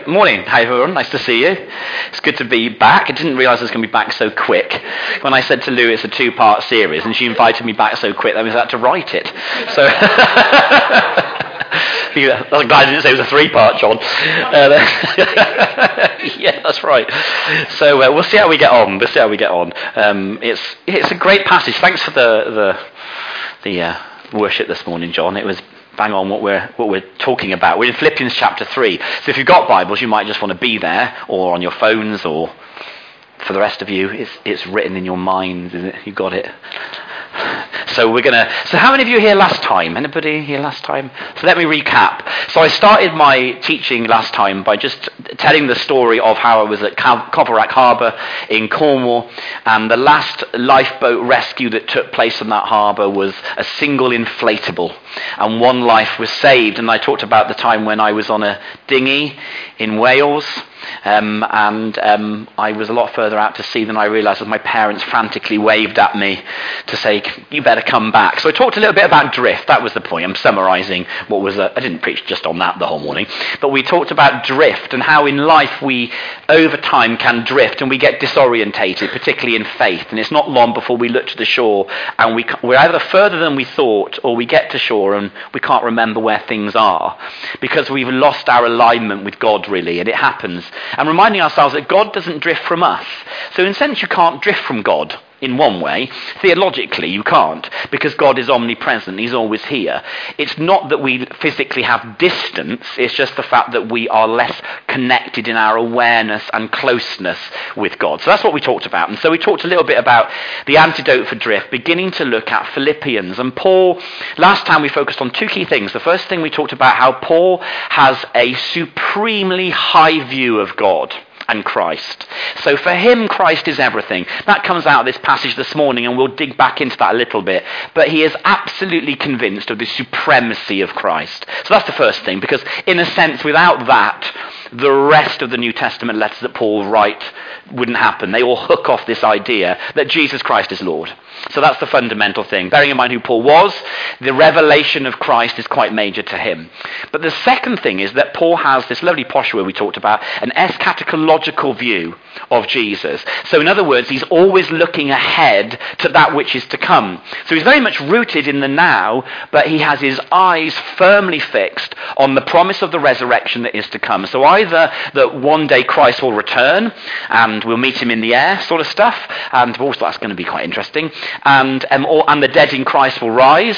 Morning, hi everyone, nice to see you. It's good to be back. I didn't realise I was going to be back so quick. When I said to Lou it's a two-part series and she invited me back so quick, that means I had to write it. So, I'm glad I didn't say it was a three-part, John. Yeah, that's right. So we'll see how we get on. It's a great passage. Thanks for the worship this morning, John. It was bang on what we're talking about. We're in Philippians chapter 3. So if you've got Bibles, you might just want to be there, or on your phones, or for the rest of you, it's written in your mind, isn't it? You got it. So how many of you were here last time? Anybody here last time? So let me recap. So I started my teaching last time by just telling the story of how I was at Coverack Harbour in Cornwall, and the last lifeboat rescue that took place on that harbour was a single inflatable, and one life was saved. And I talked about the time when I was on a dinghy in Wales, and I was a lot further out to sea than I realised as my parents frantically waved at me to say, you better come back. So I talked a little bit about drift. That was the point. I'm summarising what was I didn't preach just on that the whole morning, but we talked about drift and how in life we over time can drift and we get disorientated, particularly in faith, and it's not long before we look to the shore and we're either further than we thought, or we get to shore and we can't remember where things are because we've lost our alignment with God, really. And it happens. And reminding ourselves that God doesn't drift from us. So in a sense you can't drift from God in one way. Theologically you can't, because God is omnipresent, he's always here. It's not that we physically have distance, it's just the fact that we are less connected in our awareness and closeness with God. So that's what we talked about. And so we talked a little bit about the antidote for drift, beginning to look at Philippians. And Paul, last time we focused on two key things. The first thing we talked about how Paul has a supremely high view of God and Christ. So for him, Christ is everything. That comes out of this passage this morning, and we'll dig back into that a little bit. But he is absolutely convinced of the supremacy of Christ. So that's the first thing, because in a sense, without that, the rest of the New Testament letters that Paul writes wouldn't happen. They all hook off this idea that Jesus Christ is Lord. So that's the fundamental thing. Bearing in mind who Paul was, the revelation of Christ is quite major to him. But the second thing is that Paul has this lovely posture where we talked about an eschatological view of Jesus. So in other words, he's always looking ahead to that which is to come. So he's very much rooted in the now, but he has his eyes firmly fixed on the promise of the resurrection that is to come. So either that one day Christ will return and we'll meet him in the air sort of stuff, and also that's going to be quite interesting, and the dead in Christ will rise,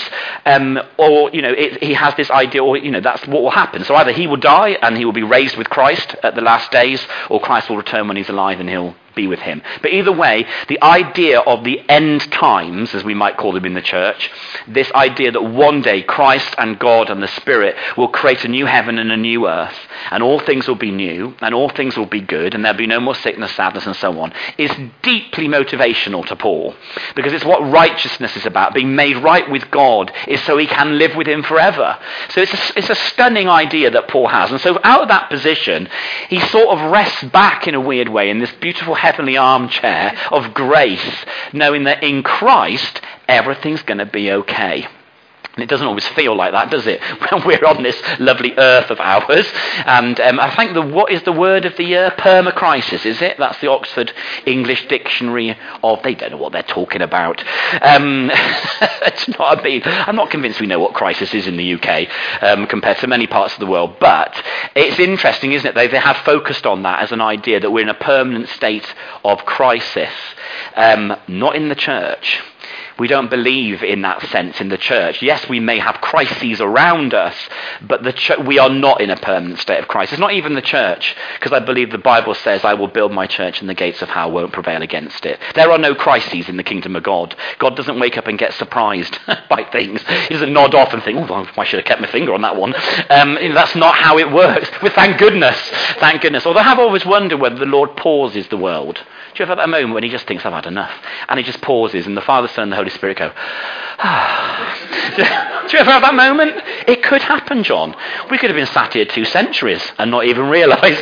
or he has this idea, or that's what will happen. So either he will die and he will be raised with Christ at the last days, or Christ will return when he's alive and he'll be with him. But either way, the idea of the end times, as we might call them in the church, this idea that one day Christ and God and the Spirit will create a new heaven and a new earth, and all things will be new, and all things will be good, and there'll be no more sickness, sadness, and so on, is deeply motivational to Paul, because it's what righteousness is about. Being made right with God is so he can live with him forever. So it's a stunning idea that Paul has. And so out of that position, he sort of rests back in a weird way in this beautiful heavenly armchair of grace, knowing that in Christ, everything's going to be okay. And it doesn't always feel like that, does it? When we're on this lovely earth of ours. And I think what is the word of the year? Permacrisis, is it? That's the Oxford English Dictionary of... They don't know what they're talking about. It's not, I'm not convinced we know what crisis is in the UK compared to many parts of the world. But it's interesting, isn't it? They have focused on that as an idea that we're in a permanent state of crisis. Not in the church. We don't believe in that sense in the church. Yes, we may have crises around us, but we are not in a permanent state of crisis. Not even the church, because I believe the Bible says, I will build my church and the gates of hell won't prevail against it. There are no crises in the kingdom of God. God doesn't wake up and get surprised by things. He doesn't nod off and think, oh, I should have kept my finger on that one. That's not how it works. Well, thank goodness. Thank goodness. Although I have always wondered whether the Lord pauses the world. Do you ever have that moment when he just thinks, I've had enough? And he just pauses, and the Father, Son, and the Holy Spirit go, ah. Do you ever have that moment? It could happen, John. We could have been sat here 2 centuries and not even realised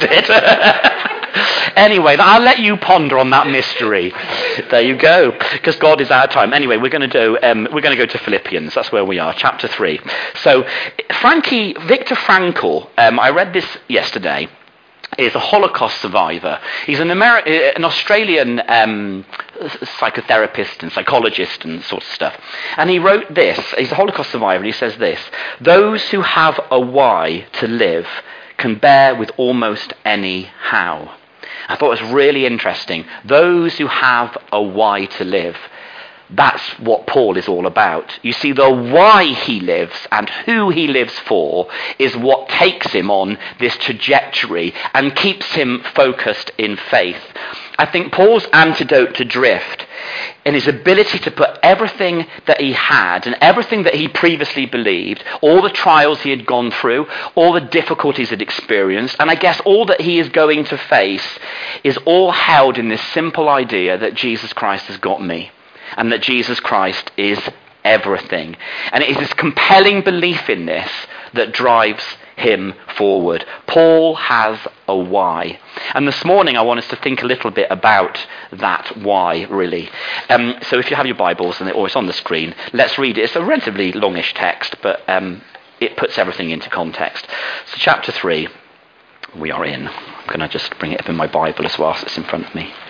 it. Anyway, I'll let you ponder on that mystery. There you go. Because God is our time. Anyway, we're going to go to Philippians. That's where we are, chapter 3. So, Viktor Frankl, I read this yesterday. is a Holocaust survivor. He's an Australian psychotherapist and psychologist and sort of stuff. And he wrote this. He's a Holocaust survivor, and he says this: "Those who have a why to live can bear with almost any how." I thought it was really interesting. Those who have a why to live. That's what Paul is all about. You see, the why he lives and who he lives for is what takes him on this trajectory and keeps him focused in faith. I think Paul's antidote to drift in his ability to put everything that he had and everything that he previously believed, all the trials he had gone through, all the difficulties he'd experienced, and I guess all that he is going to face, is all held in this simple idea that Jesus Christ has got me. And that Jesus Christ is everything. And it is this compelling belief in this that drives him forward. Paul has a why. And this morning I want us to think a little bit about that why, really. So if you have your Bibles, or it's on the screen, let's read it. It's a relatively longish text, but it puts everything into context. So chapter 3, we are in. I'm going to just bring it up in my Bible as well, so it's in front of me.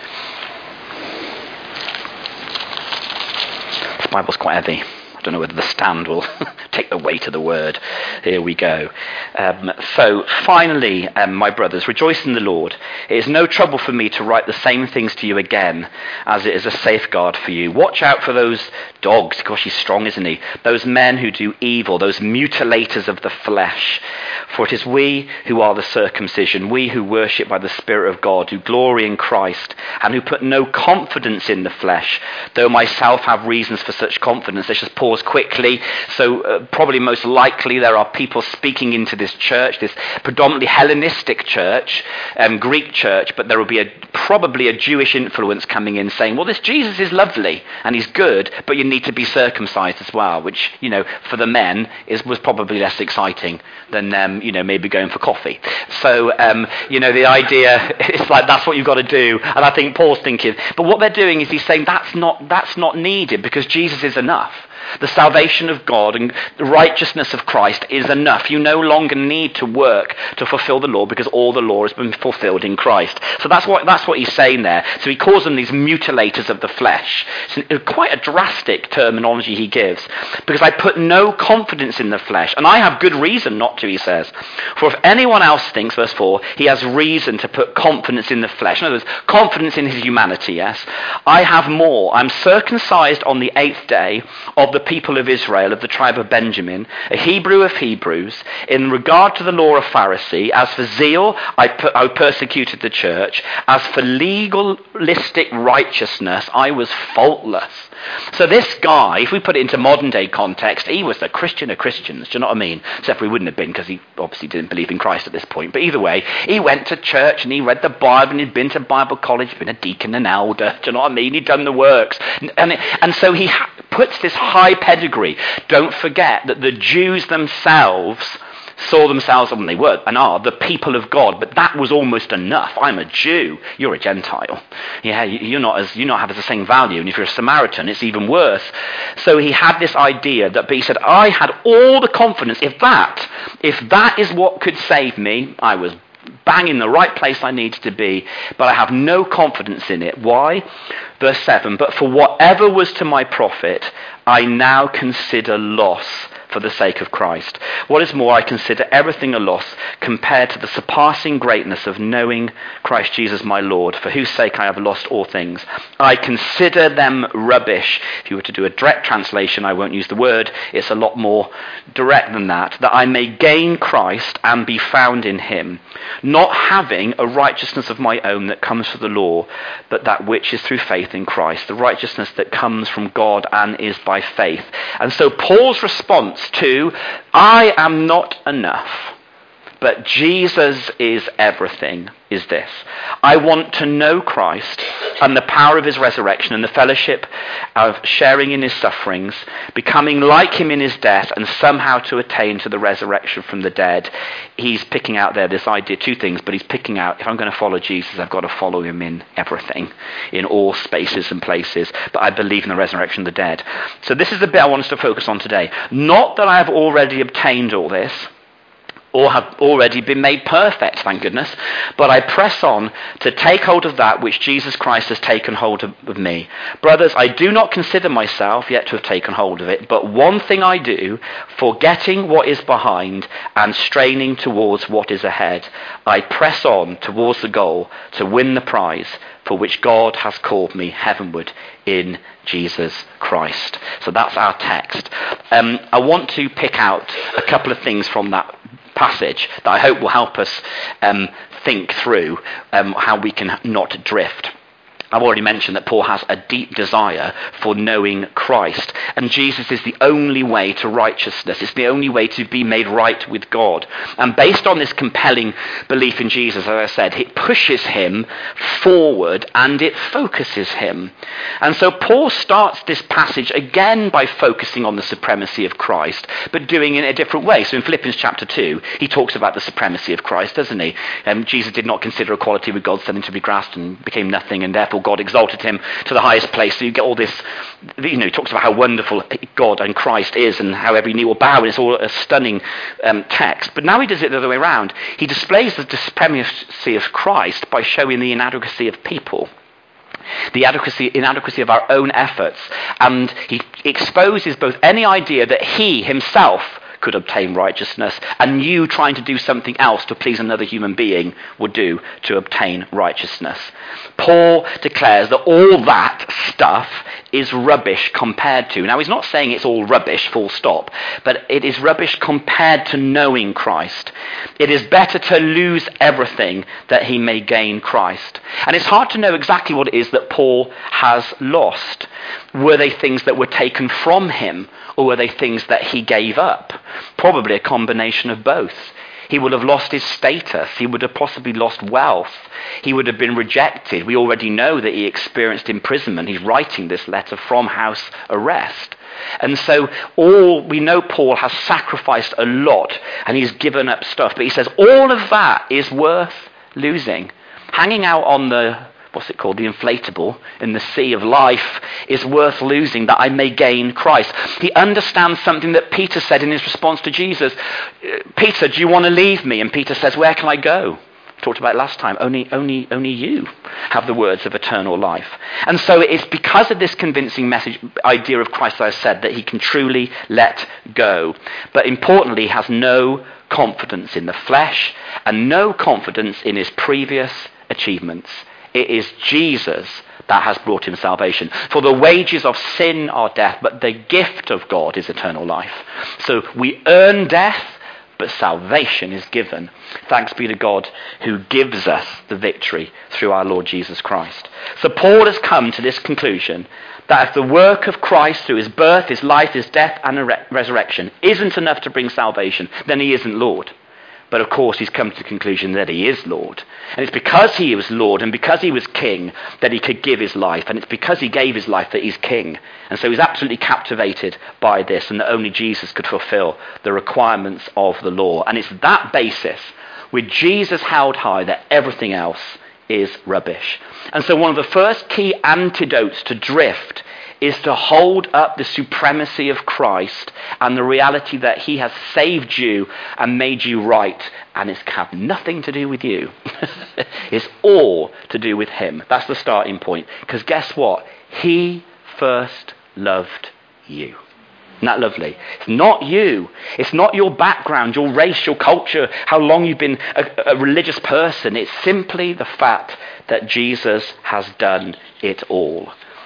The Bible's quite heavy. I don't know whether the stand will take the weight of the word. Here we go. So finally, my brothers, rejoice in the Lord. It is no trouble for me to write the same things to you again, as it is a safeguard for you. Watch out for those dogs. Gosh, he's strong, isn't he? Those men who do evil, those mutilators of the flesh. For it is we who are the circumcision, we who worship by the Spirit of God, who glory in Christ, and who put no confidence in the flesh, though myself have reasons for such confidence. Let's just pause quickly. So probably most likely there are people speaking into this church, this predominantly Hellenistic church, Greek church, but there will be probably a Jewish influence coming in saying, well, this Jesus is lovely and he's good, but you need to be circumcised as well, which, for the men was probably less exciting than maybe going for coffee. So, the idea, it's like that's what you've got to do. And I think Paul's thinking, but what they're doing is he's saying that's not needed because Jesus is enough. The salvation of God and the righteousness of Christ is enough. You no longer need to work to fulfill the law because all the law has been fulfilled in Christ. So that's what he's saying there. So he calls them these mutilators of the flesh. It's quite a drastic terminology he gives. Because I put no confidence in the flesh. And I have good reason not to, he says. For if anyone else thinks, verse 4, he has reason to put confidence in the flesh. In other words, confidence in his humanity, yes. I have more. I'm circumcised on the 8th day of the people of Israel, of the tribe of Benjamin, a Hebrew of Hebrews, in regard to the law of Pharisee. As for zeal, I persecuted the church. As for legalistic righteousness, I was faultless. So this guy, if we put it into modern day context, he was the Christian of Christians, do you know what I mean? Except for he wouldn't have been because he obviously didn't believe in Christ at this point. But either way, he went to church and he read the Bible and he'd been to Bible college, been a deacon and elder, do you know what I mean? He'd done the works. And so he puts this high pedigree. Don't forget that the Jews themselves saw themselves, and they were and are, the people of God, but that was almost enough. I'm a Jew, you're a Gentile. Yeah, you're not have the same value, and if you're a Samaritan, it's even worse. So he had this idea but he said, I had all the confidence, if that is what could save me, I was bang in the right place I needed to be, but I have no confidence in it. Why? Verse 7, but for whatever was to my profit, I now consider loss for the sake of Christ. What is more, I consider everything a loss compared to the surpassing greatness of knowing Christ Jesus my Lord, for whose sake I have lost all things. I consider them rubbish. If you were to do a direct translation, I won't use the word, it's a lot more direct than that I may gain Christ and be found in him, not having a righteousness of my own that comes from the law, but that which is through faith in Christ, the righteousness that comes from God and is by faith. And so Paul's response to, I am not enough, but Jesus is everything, is this. I want to know Christ and the power of his resurrection and the fellowship of sharing in his sufferings, becoming like him in his death, and somehow to attain to the resurrection from the dead. He's picking out there this idea, two things, but he's picking out, if I'm going to follow Jesus, I've got to follow him in everything, in all spaces and places. But I believe in the resurrection of the dead. So this is the bit I want us to focus on today. Not that I have already obtained all this, or have already been made perfect, thank goodness. But I press on to take hold of that which Jesus Christ has taken hold of me. Brothers, I do not consider myself yet to have taken hold of it, but one thing I do, forgetting what is behind and straining towards what is ahead, I press on towards the goal to win the prize for which God has called me heavenward in Jesus Christ. So that's our text. I want to pick out a couple of things from that passage that I hope will help us think through how we can not drift. I've already mentioned that Paul has a deep desire for knowing Christ, and Jesus is the only way to righteousness. It's the only way to be made right with God. And based on this compelling belief in Jesus, as I said, it pushes him forward and it focuses him. And so Paul starts this passage again by focusing on the supremacy of Christ, but doing it in a different way. So in Philippians chapter 2, he talks about the supremacy of Christ, doesn't he? Jesus did not consider equality with God something to be grasped and became nothing, and therefore God exalted him to the highest place. So you get all this, he talks about how wonderful God and Christ is and how every knee will bow, and it's all a stunning text. But now he does it the other way around. He displays the supremacy of Christ by showing the inadequacy of people. The inadequacy of our own efforts. And he exposes both any idea that he himself could obtain righteousness, and you trying to do something else to please another human being would do to obtain righteousness. Paul declares that all that stuff is rubbish compared to. Now, he's not saying it's all rubbish, full stop, but it is rubbish compared to knowing Christ. It is better to lose everything that he may gain Christ. And it's hard to know exactly what it is that Paul has lost. Were they things that were taken from him, or were they things that he gave up? Probably a combination of both. He would have lost his status. He would have possibly lost wealth. He would have been rejected. We already know that he experienced imprisonment. He's writing this letter from house arrest. And so we know Paul has sacrificed a lot and he's given up stuff. But he says all of that is worth losing. Hanging out on the the inflatable in the sea of life is worth losing, that I may gain Christ. He understands something that Peter said in his response to Jesus. Peter, do you want to leave me? And Peter says, where can I go? Talked about it last time. Only you have the words of eternal life. And so it's because of this convincing idea of Christ, as I said, that he can truly let go. But importantly, he has no confidence in the flesh and no confidence in his previous achievements. It is Jesus that has brought him salvation. For the wages of sin are death, but the gift of God is eternal life. So we earn death, but salvation is given. Thanks be to God who gives us the victory through our Lord Jesus Christ. So Paul has come to this conclusion that if the work of Christ through his birth, his life, his death and resurrection isn't enough to bring salvation, then he isn't Lord. But of course he's come to the conclusion that he is Lord. And it's because he was Lord and because he was king that he could give his life. And it's because he gave his life that he's king. And so he's absolutely captivated by this, and that only Jesus could fulfill the requirements of the law. And it's that basis, with Jesus held high, that everything else is rubbish. And so one of the first key antidotes to drift is to hold up the supremacy of Christ and the reality that he has saved you and made you right, and it's have nothing to do with you. It's all to do with him. That's the starting point. Because guess what? He first loved you. Isn't that lovely? It's not you. It's not your background, your race, your culture, how long you've been a religious person. It's simply the fact that Jesus has done it all.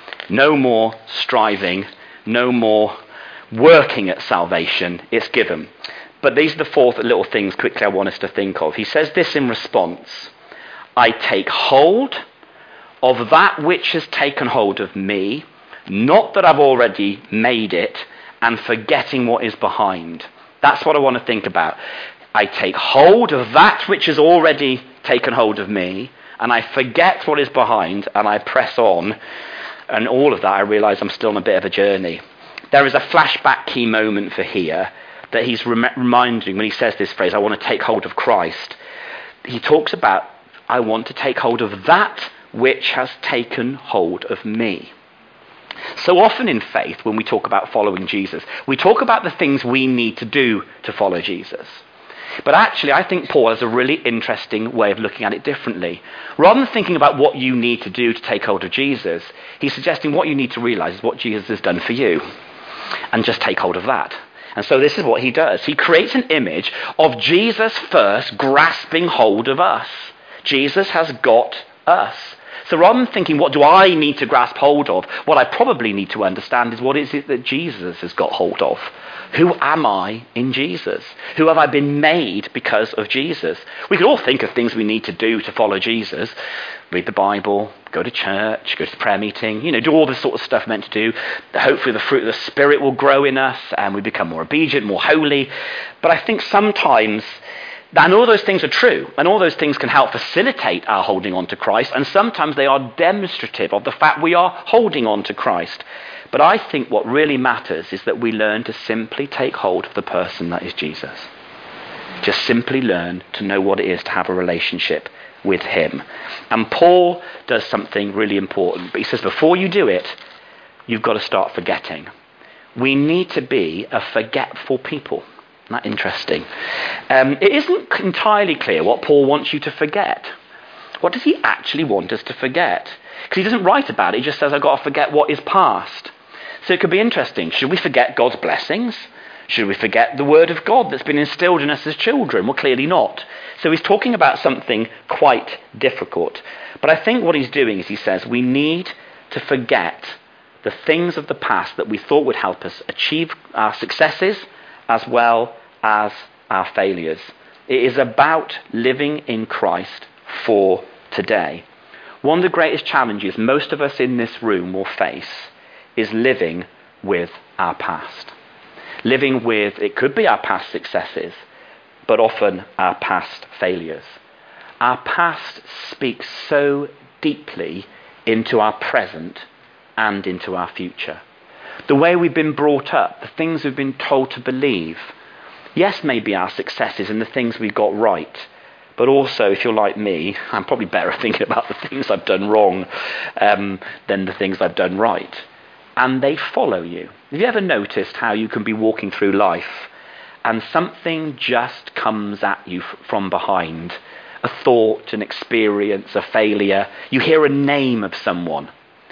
No more striving, no more working at salvation. It's given. But these are the four little things quickly I want us to think of. He says this in response: I take hold of that which has taken hold of me, not that I've already made it, and forgetting what is behind. That's what I want to think about. I take hold of that which has already taken hold of me, and I forget what is behind, and I press on. And all of that, I realise I'm still on a bit of a journey. There is a flashback key moment for here that he's reminding when he says this phrase, I want to take hold of Christ. He talks about, I want to take hold of that which has taken hold of me. So often in faith, when we talk about following Jesus, we talk about the things we need to do to follow Jesus. But actually, I think Paul has a really interesting way of looking at it differently. Rather than thinking about what you need to do to take hold of Jesus, he's suggesting what you need to realize is what Jesus has done for you. And just take hold of that. And so this is what he does. He creates an image of Jesus first grasping hold of us. Jesus has got us. So rather than thinking, what do I need to grasp hold of? What I probably need to understand is what is it that Jesus has got hold of? Who am I in Jesus? Who have I been made because of Jesus? We could all think of things we need to do to follow Jesus. Read the Bible, go to church, go to the prayer meeting, do all this sort of stuff meant to do. Hopefully the fruit of the Spirit will grow in us and we become more obedient, more holy. But I think sometimes, and all those things are true, and all those things can help facilitate our holding on to Christ, and sometimes they are demonstrative of the fact we are holding on to Christ. But I think what really matters is that we learn to simply take hold of the person that is Jesus. Just simply learn to know what it is to have a relationship with him. And Paul does something really important. But he says before you do it, you've got to start forgetting. We need to be a forgetful people. Isn't that interesting? It isn't entirely clear what Paul wants you to forget. What does he actually want us to forget? Because he doesn't write about it. He just says, I've got to forget what is past. So it could be interesting. Should we forget God's blessings? Should we forget the word of God that's been instilled in us as children? Well, clearly not. So he's talking about something quite difficult. But I think what he's doing is he says we need to forget the things of the past that we thought would help us achieve our successes as well as our failures. It is about living in Christ for today. One of the greatest challenges most of us in this room will face is living with our past. Living with, it could be our past successes, but often our past failures. Our past speaks so deeply into our present and into our future. The way we've been brought up, the things we've been told to believe, yes, maybe our successes and the things we got right, but also, if you're like me, I'm probably better at thinking about the things I've done wrong than the things I've done right. And they follow you. Have you ever noticed how you can be walking through life and something just comes at you from behind? A thought, an experience, a failure. You hear a name of someone.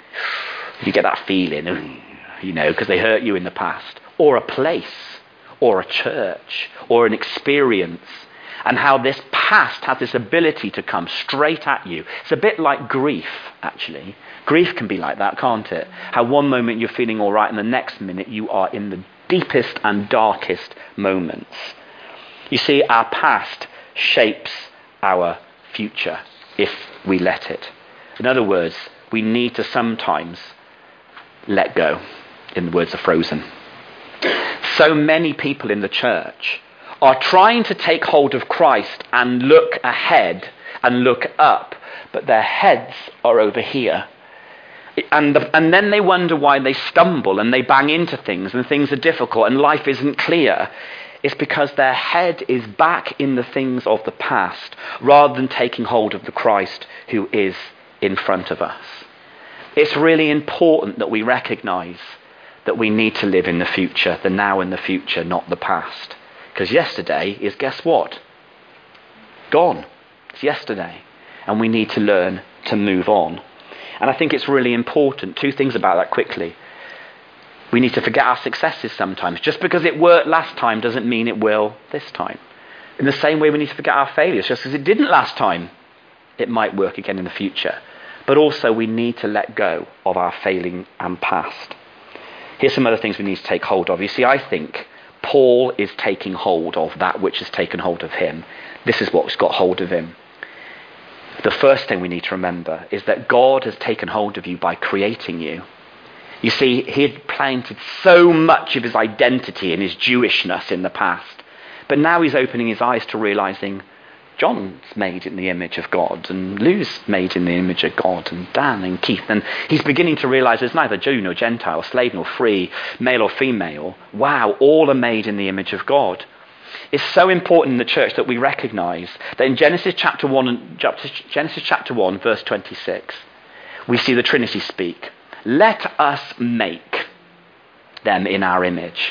You get that feeling, because they hurt you in the past. Or a place, or a church, or an experience. And how this past has this ability to come straight at you. It's a bit like grief, actually. Grief can be like that, can't it? How one moment you're feeling all right and the next minute you are in the deepest and darkest moments. You see, our past shapes our future if we let it. In other words, we need to sometimes let go, in the words of Frozen. So many people in the church are trying to take hold of Christ and look ahead and look up, but their heads are over here. And then they wonder why they stumble and they bang into things and things are difficult and life isn't clear. It's because their head is back in the things of the past rather than taking hold of the Christ who is in front of us. It's really important that we recognize that we need to live in the future, the now and the future, not the past. Because yesterday is, guess what? Gone. It's yesterday. And we need to learn to move on. And I think it's really important. Two things about that quickly. We need to forget our successes sometimes. Just because it worked last time doesn't mean it will this time. In the same way, we need to forget our failures. Just because it didn't last time, it might work again in the future. But also, we need to let go of our failing and past. Here's some other things we need to take hold of. You see, I think Paul is taking hold of that which has taken hold of him. This is what's got hold of him. The first thing we need to remember is that God has taken hold of you by creating you. You see, he had planted so much of his identity in his Jewishness in the past. But now he's opening his eyes to realizing John's made in the image of God, and Lou's made in the image of God, and Dan and Keith. And he's beginning to realize there's neither Jew nor Gentile, slave nor free, male or female. Wow, all are made in the image of God. It's so important in the church that we recognize that in Genesis chapter 1, verse 26, we see the Trinity speak. Let us make them in our image.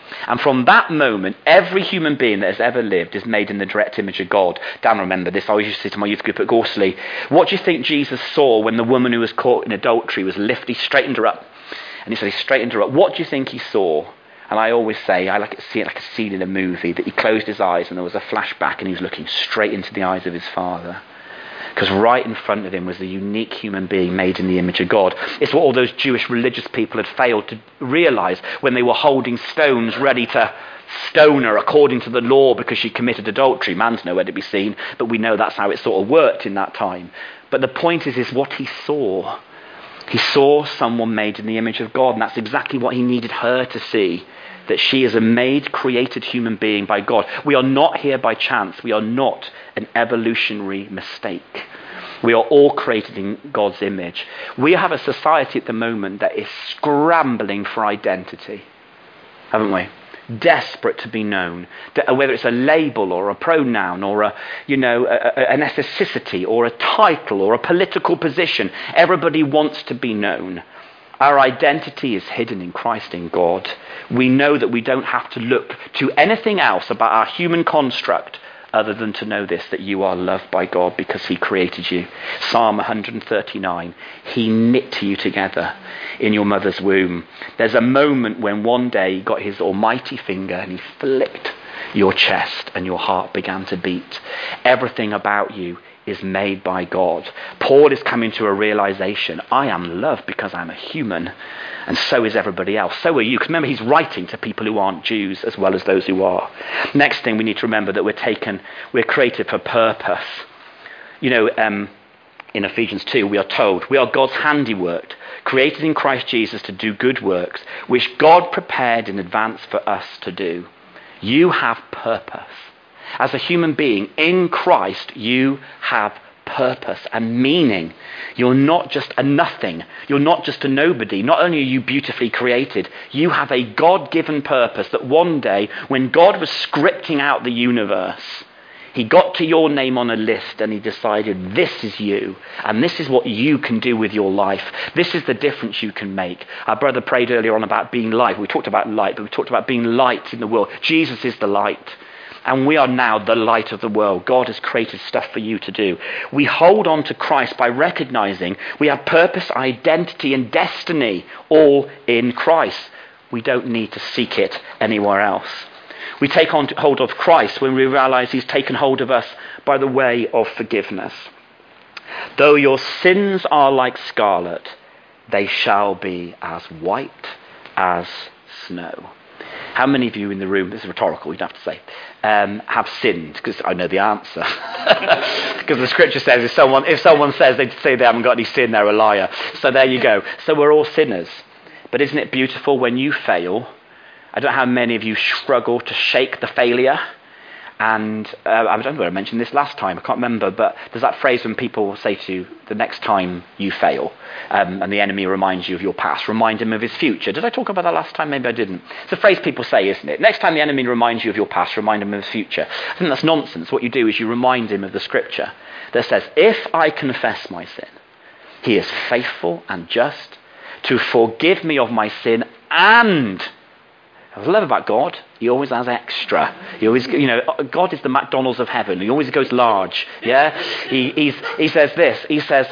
And from that moment, every human being that has ever lived is made in the direct image of God. Dan, remember this. I always used to say to my youth group at Gorsley, what do you think Jesus saw when the woman who was caught in adultery was lifted? He straightened her up. And he said he straightened her up. What do you think he saw? And I always say, I like to see it like a scene in a movie, that he closed his eyes and there was a flashback and he was looking straight into the eyes of his Father. Because right in front of him was the unique human being made in the image of God. It's what all those Jewish religious people had failed to realise when they were holding stones ready to stone her according to the law because she committed adultery. Man's nowhere to be seen, but we know that's how it sort of worked in that time. But the point is what he saw. He saw someone made in the image of God, and that's exactly what he needed her to see. That she is a made, created human being by God. We are not here by chance. We are not an evolutionary mistake. We are all created in God's image. We have a society at the moment that is scrambling for identity, haven't we? Desperate to be known. Whether it's a label or a pronoun or an ethnicity or a title or a political position, everybody wants to be known. Our identity is hidden in Christ, in God. We know that we don't have to look to anything else about our human construct other than to know this, that you are loved by God because he created you. Psalm 139, he knit you together in your mother's womb. There's a moment when one day he got his almighty finger and he flicked your chest and your heart began to beat. Everything about you is made by God. Paul is coming to a realization. I am loved because I'm a human, and so is everybody else. So are you. Because remember, he's writing to people who aren't Jews as well as those who are. Next thing we need to remember that we're created for purpose. In Ephesians 2, we are told we are God's handiwork, created in Christ Jesus to do good works, which God prepared in advance for us to do. You have purpose. As a human being in Christ, you have purpose and meaning. You're not just a nothing. You're not just a nobody. Not only are you beautifully created, you have a God-given purpose that one day, when God was scripting out the universe, he got to your name on a list and he decided, this is you, and this is what you can do with your life. This is the difference you can make. Our brother prayed earlier on about being light. We talked about light, but we talked about being light in the world. Jesus is the light. And we are now the light of the world. God has created stuff for you to do. We hold on to Christ by recognizing we have purpose, identity, and destiny all in Christ. We don't need to seek it anywhere else. We take hold of Christ when we realize he's taken hold of us by the way of forgiveness. Though your sins are like scarlet, they shall be as white as snow. How many of you in the room, this is rhetorical, you'd have to say, have sinned? Because I know the answer. Because the scripture says if someone says they say they haven't got any sin, they're a liar. So there you go. So we're all sinners. But isn't it beautiful when you fail? I don't know how many of you struggle to shake the failure. And I don't know, I mentioned this last time, I can't remember, but there's that phrase when people say to you, the next time you fail, and the enemy reminds you of your past, remind him of his future. Did I talk about that last time? Maybe I didn't. It's a phrase people say, isn't it? Next time the enemy reminds you of your past, remind him of his future. I think that's nonsense. What you do is you remind him of the scripture that says, if I confess my sin, he is faithful and just to forgive me of my sin, and what I love about God, he always has extra. He always, God is the McDonald's of heaven. He always goes large. Yeah, he says this. He says,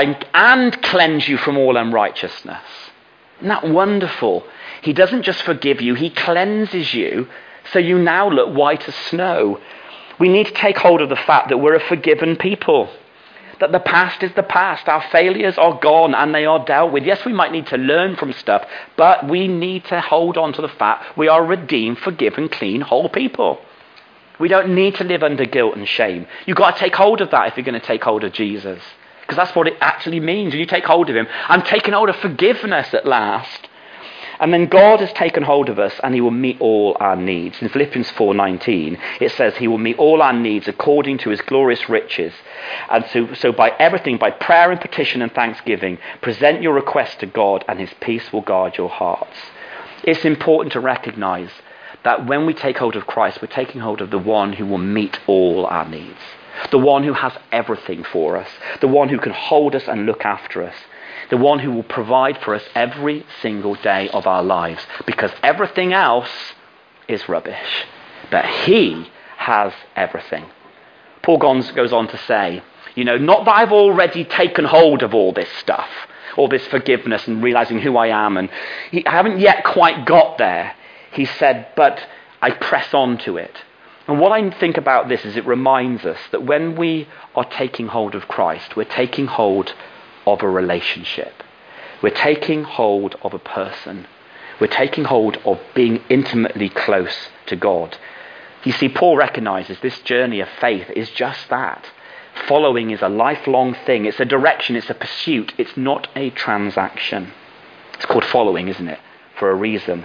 and cleanse you from all unrighteousness. Isn't that wonderful? He doesn't just forgive you; he cleanses you, so you now look white as snow. We need to take hold of the fact that we're a forgiven people. That the past is the past. Our failures are gone and they are dealt with. Yes, we might need to learn from stuff, but we need to hold on to the fact we are redeemed, forgiven, clean, whole people. We don't need to live under guilt and shame. You've got to take hold of that if you're going to take hold of Jesus. Because that's what it actually means. When you take hold of him, I'm taking hold of forgiveness at last. And then God has taken hold of us and he will meet all our needs. In Philippians 4:19, it says he will meet all our needs according to his glorious riches. And so by everything, by prayer and petition and thanksgiving, present your requests to God and his peace will guard your hearts. It's important to recognize that when we take hold of Christ, we're taking hold of the one who will meet all our needs. The one who has everything for us. The one who can hold us and look after us. The one who will provide for us every single day of our lives. Because everything else is rubbish, but he has everything. Paul goes on to say, not that I've already taken hold of all this stuff, all this forgiveness and realizing who I am, and I haven't yet quite got there. He said, but I press on to it. And what I think about this is it reminds us that when we are taking hold of Christ, we're taking hold of a relationship. We're taking hold of a person. We're taking hold of being intimately close to God. You see, Paul recognizes this journey of faith is just that. Following is a lifelong thing. It's a direction. It's a pursuit. It's not a transaction. It's called following, isn't it? For a reason.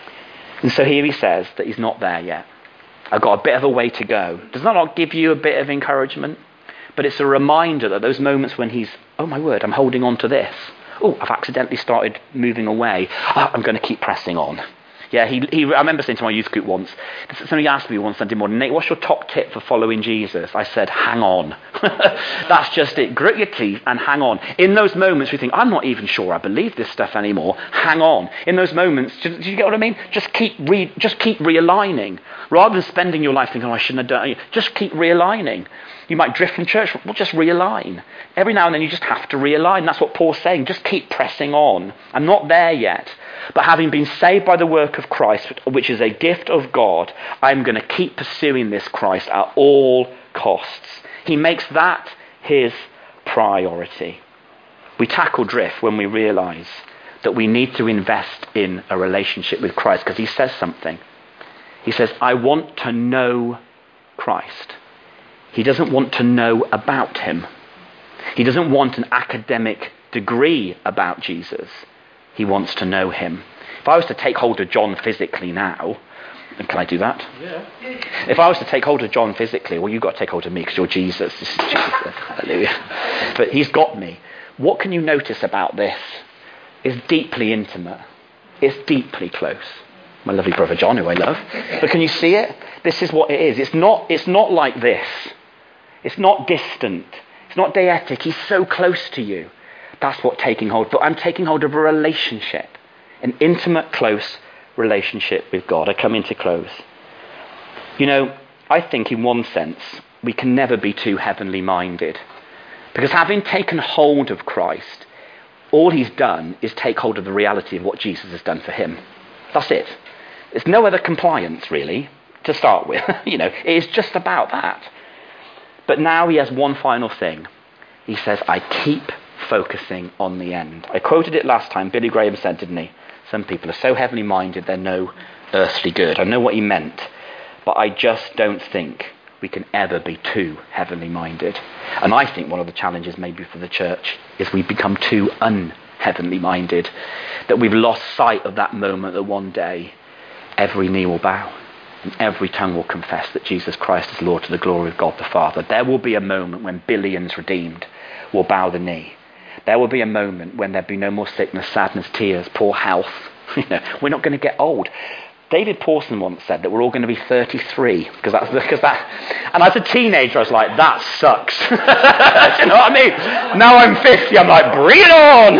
And so here he says that he's not there yet. I've got a bit of a way to go. Does that not give you a bit of encouragement? But it's a reminder that those moments when he's, oh my word, I'm holding on to this. Oh, I've accidentally started moving away. Oh, I'm going to keep pressing on. Yeah, I remember saying to my youth group once, somebody asked me one Sunday morning, Nate, what's your top tip for following Jesus? I said, hang on. That's just it. Grit your teeth and hang on. In those moments we think, I'm not even sure I believe this stuff anymore. Hang on. In those moments, do you get what I mean? Just keep realigning. Rather than spending your life thinking, I shouldn't have done it. Just keep realigning. You might drift from church. Well, just realign. Every now and then you just have to realign. That's what Paul's saying. Just keep pressing on. I'm not there yet. But having been saved by the work of Christ, which is a gift of God, I'm going to keep pursuing this Christ at all costs. He makes that his priority. We tackle drift when we realise that we need to invest in a relationship with Christ, because he says something. He says, I want to know Christ. He doesn't want to know about him. He doesn't want an academic degree about Jesus. He wants to know him. If I was to take hold of John physically now, and can I do that? Yeah. If I was to take hold of John physically, well, you've got to take hold of me because you're Jesus. This is Jesus. Hallelujah. But he's got me. What can you notice about this? It's deeply intimate. It's deeply close. My lovely brother John, who I love. But can you see it? This is what it is. It's not like this. It's not distant. It's not deetic. He's so close to you. That's what taking hold. But I'm taking hold of a relationship. An intimate, close relationship with God. I come into close. I think in one sense, we can never be too heavenly minded. Because having taken hold of Christ, all he's done is take hold of the reality of what Jesus has done for him. That's it. There's no other compliance, really, to start with. It is just about that. But now he has one final thing. He says, I keep focusing on the end. I quoted it last time. Billy Graham said, didn't he? Some people are so heavenly minded, they're no earthly good. I know what he meant. But I just don't think we can ever be too heavenly minded. And I think one of the challenges maybe for the church is we become too unheavenly minded. That we've lost sight of that moment that one day every knee will bow. And every tongue will confess that Jesus Christ is Lord to the glory of God the Father. There will be a moment when billions redeemed will bow the knee. There will be a moment when there'll be no more sickness, sadness, tears, poor health. We're not going to get old. David Pawson once said that we're all going to be 33 because that. And as a teenager, I was like, that sucks. Do you know what I mean? Now I'm 50. I'm like, bring it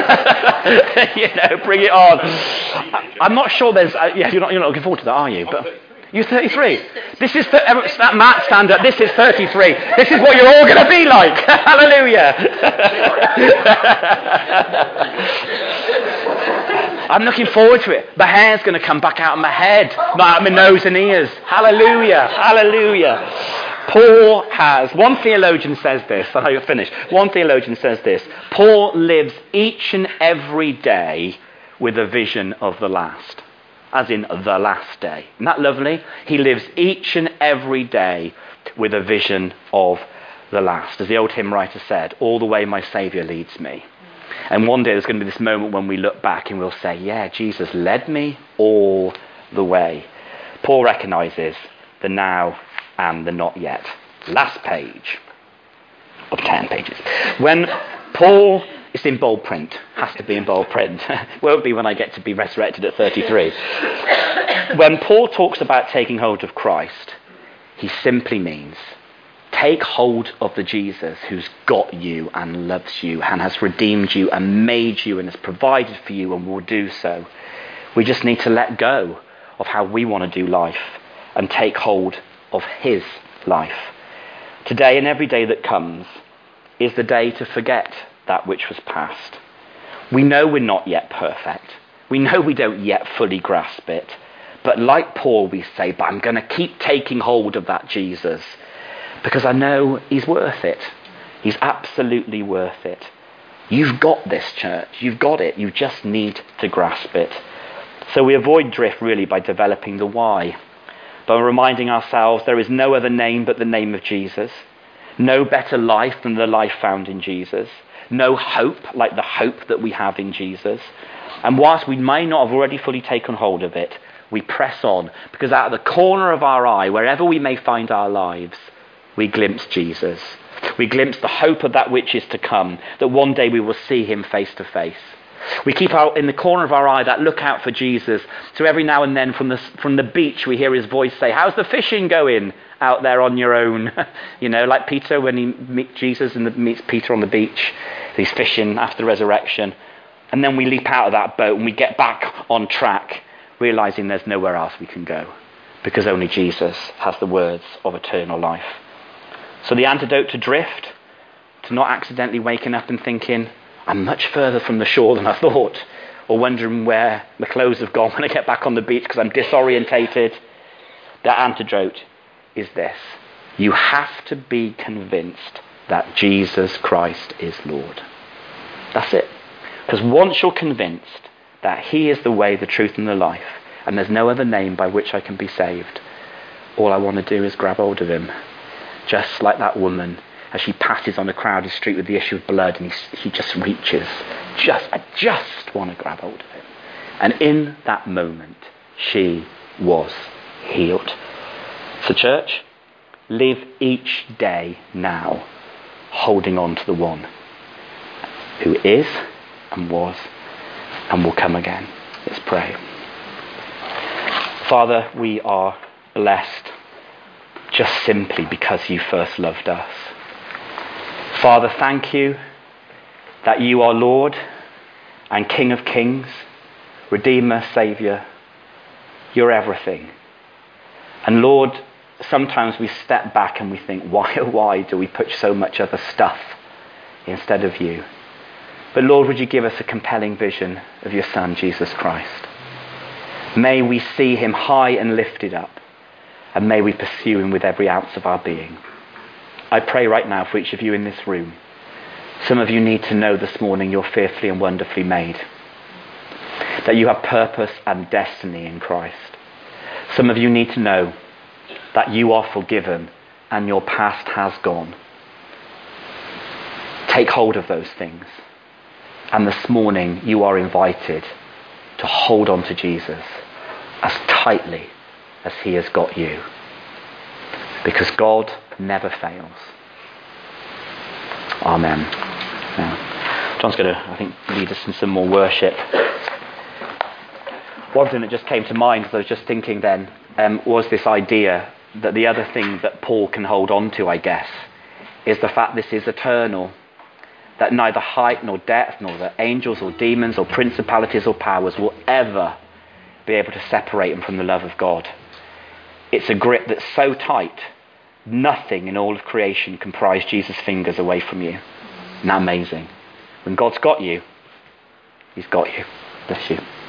on. Bring it on. I'm not sure there's. You're not looking forward to that, are you? But you're 33. This is that Matt stand up. This is 33. This is what you're all going to be like. Hallelujah. I'm looking forward to it. The hair's going to come back out of my head, not out of my nose and ears. Hallelujah. Hallelujah. Paul has, one theologian says this, and I'll finish. One theologian says this. Paul lives each and every day with a vision of the last. As in the last day. Isn't that lovely? He lives each and every day with a vision of the last. As the old hymn writer said, all the way my Saviour leads me. And one day there's going to be this moment when we look back and we'll say, yeah, Jesus led me all the way. Paul recognises the now and the not yet. Last page of 10 pages. When Paul... It's in bold print. Has to be in bold print. Won't be when I get to be resurrected at 33. When Paul talks about taking hold of Christ, he simply means take hold of the Jesus who's got you and loves you and has redeemed you and made you and has provided for you and will do so. We just need to let go of how we want to do life and take hold of his life. Today and every day that comes is the day to forget that which was past. We know we're not yet perfect. We know we don't yet fully grasp it. But like Paul, we say, but I'm going to keep taking hold of that Jesus because I know he's worth it. He's absolutely worth it. You've got this, church. You've got it. You just need to grasp it. So we avoid drift really by developing the why. By reminding ourselves there is no other name but the name of Jesus. No better life than the life found in Jesus. No hope like the hope that we have in Jesus. And whilst we may not have already fully taken hold of it, we press on because out of the corner of our eye, wherever we may find our lives, we glimpse Jesus. We glimpse the hope of that which is to come, that one day we will see him face to face. We keep out in the corner of our eye that look out for Jesus. So every now and then from the beach we hear his voice say, how's the fishing going out there on your own? Like Peter when he meets Jesus and meets Peter on the beach. He's fishing after the resurrection. And then we leap out of that boat and we get back on track, realizing there's nowhere else we can go because only Jesus has the words of eternal life. So the antidote to drift, to not accidentally waking up and thinking, I'm much further from the shore than I thought, or wondering where the clothes have gone when I get back on the beach because I'm disorientated. The antidote is this. You have to be convinced that Jesus Christ is Lord. That's it. Because once you're convinced that he is the way, the truth and the life, and there's no other name by which I can be saved, all I want to do is grab hold of him. Just like that woman as she passes on a crowded street with the issue of blood and he just reaches. I just want to grab hold of him. And in that moment, she was healed. So church, live each day now holding on to the one who is and was and will come again. Let's pray. Father, we are blessed just simply because you first loved us. Father, thank you that you are Lord and King of Kings, Redeemer, Saviour. You're everything. And Lord, sometimes we step back and we think, why oh why do we put so much other stuff instead of you? But Lord, would you give us a compelling vision of your Son, Jesus Christ? May we see him high and lifted up, and may we pursue him with every ounce of our being. I pray right now for each of you in this room. Some of you need to know this morning you're fearfully and wonderfully made, that you have purpose and destiny in Christ. Some of you need to know that you are forgiven and your past has gone. Take hold of those things. And this morning you are invited to hold on to Jesus as tightly as he has got you. Because God never fails. Amen. Now, John's going to, I think, lead us in some more worship. One thing that just came to mind as I was just thinking then was this idea that the other thing that Paul can hold on to, I guess, is the fact this is eternal. That neither height nor depth, nor the angels or demons or principalities or powers will ever be able to separate him from the love of God. It's a grip that's so tight, nothing in all of creation can prise Jesus' fingers away from you. Isn't that amazing? When God's got you, he's got you. Bless you.